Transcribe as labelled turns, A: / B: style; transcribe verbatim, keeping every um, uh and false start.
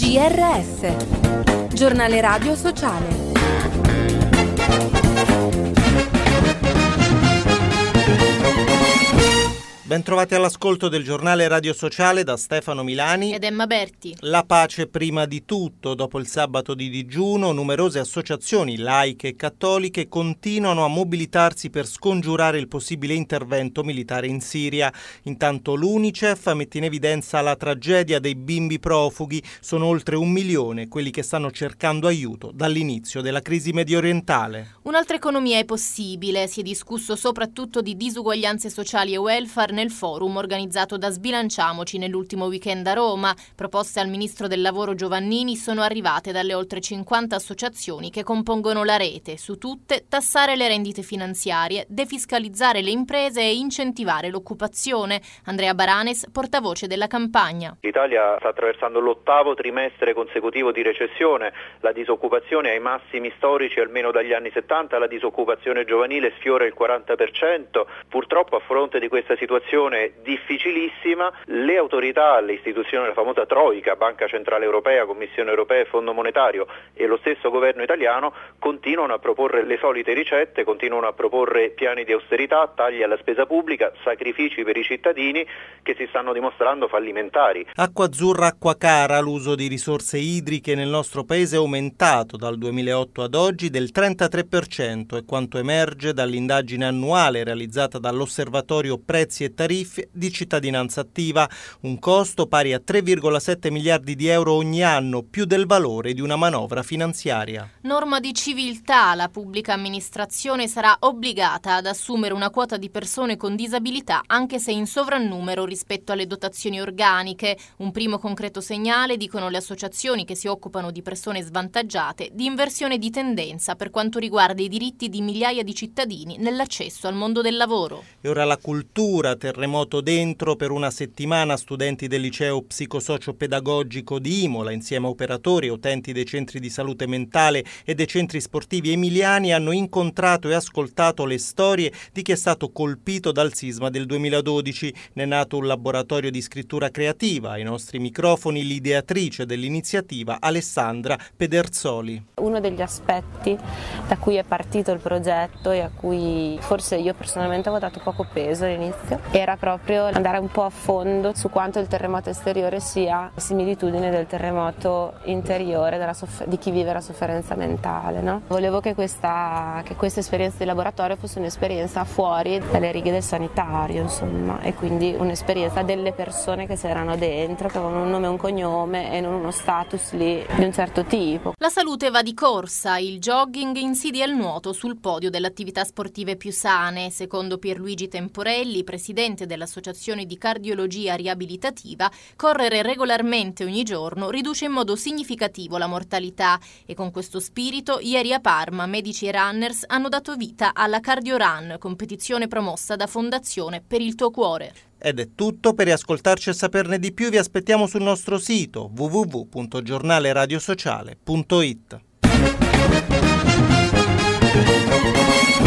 A: G R S, Giornale Radio Sociale.
B: Bentrovati all'ascolto del giornale Radio Sociale da Stefano Milani
C: ed Emma Berti.
B: La pace prima di tutto. Dopo il sabato di digiuno, numerose associazioni laiche e cattoliche continuano a mobilitarsi per scongiurare il possibile intervento militare in Siria. Intanto l'UNICEF mette in evidenza la tragedia dei bimbi profughi. Sono oltre un milione quelli che stanno cercando aiuto dall'inizio della crisi mediorientale.
C: Un'altra economia è possibile. Si è discusso soprattutto di disuguaglianze sociali e welfare nel forum organizzato da Sbilanciamoci nell'ultimo weekend a Roma. Proposte al ministro del lavoro Giovannini sono arrivate dalle oltre cinquanta associazioni che compongono la rete. Su tutte, tassare le rendite finanziarie, defiscalizzare le imprese e incentivare l'occupazione. Andrea Baranes, portavoce della campagna.
D: L'Italia sta attraversando l'ottavo trimestre consecutivo di recessione, la disoccupazione è ai massimi storici almeno dagli anni settanta, la disoccupazione giovanile sfiora il quaranta per cento. Purtroppo a fronte di questa situazione difficilissima, le autorità, le istituzioni, la famosa Troika, Banca Centrale Europea, Commissione Europea e Fondo Monetario e lo stesso governo italiano continuano a proporre le solite ricette, continuano a proporre piani di austerità, tagli alla spesa pubblica, sacrifici per i cittadini che si stanno dimostrando fallimentari.
B: Acqua azzurra, acqua cara, l'uso di risorse idriche nel nostro paese è aumentato dal duemilaotto ad oggi del trentatré per cento, è quanto emerge dall'indagine annuale realizzata dall'Osservatorio Prezzi e Tariffe di Cittadinanza Attiva, un costo pari a tre virgola sette miliardi di euro ogni anno, più del valore di una manovra finanziaria.
C: Norma di civiltà: la pubblica amministrazione sarà obbligata ad assumere una quota di persone con disabilità anche se in sovrannumero rispetto alle dotazioni organiche. Un primo concreto segnale, dicono le associazioni che si occupano di persone svantaggiate, di inversione di tendenza per quanto riguarda i diritti di migliaia di cittadini nell'accesso al mondo del lavoro.
B: E ora la cultura. Terremoto dentro per una settimana. Studenti del liceo psicosocio-pedagogico di Imola, insieme a operatori e utenti dei centri di salute mentale e dei centri sportivi emiliani, hanno incontrato e ascoltato le storie di chi è stato colpito dal sisma del duemiladodici. Ne è nato un laboratorio di scrittura creativa. Ai nostri microfoni l'ideatrice dell'iniziativa, Alessandra Pederzoli.
E: Uno degli aspetti da cui è partito il progetto e a cui forse io personalmente avevo dato poco peso all'inizio era proprio andare un po' a fondo su quanto il terremoto esteriore sia similitudine del terremoto interiore della soff- di chi vive la sofferenza mentale, no? Volevo che questa, che questa esperienza di laboratorio fosse un'esperienza fuori dalle righe del sanitario, insomma, e quindi un'esperienza delle persone che c'erano dentro, che avevano un nome e un cognome e non uno status lì di un certo tipo.
C: La salute va di corsa, il jogging insidia il nuoto sul podio delle attività sportive più sane. Secondo Pierluigi Temporelli, presidente dell'Associazione di Cardiologia Riabilitativa, correre regolarmente ogni giorno riduce in modo significativo la mortalità e con questo spirito ieri a Parma medici e runners hanno dato vita alla Cardio Run, competizione promossa da Fondazione per il tuo cuore.
B: Ed è tutto. Per riascoltarci e saperne di più vi aspettiamo sul nostro sito w w w punto giornale radio sociale punto it.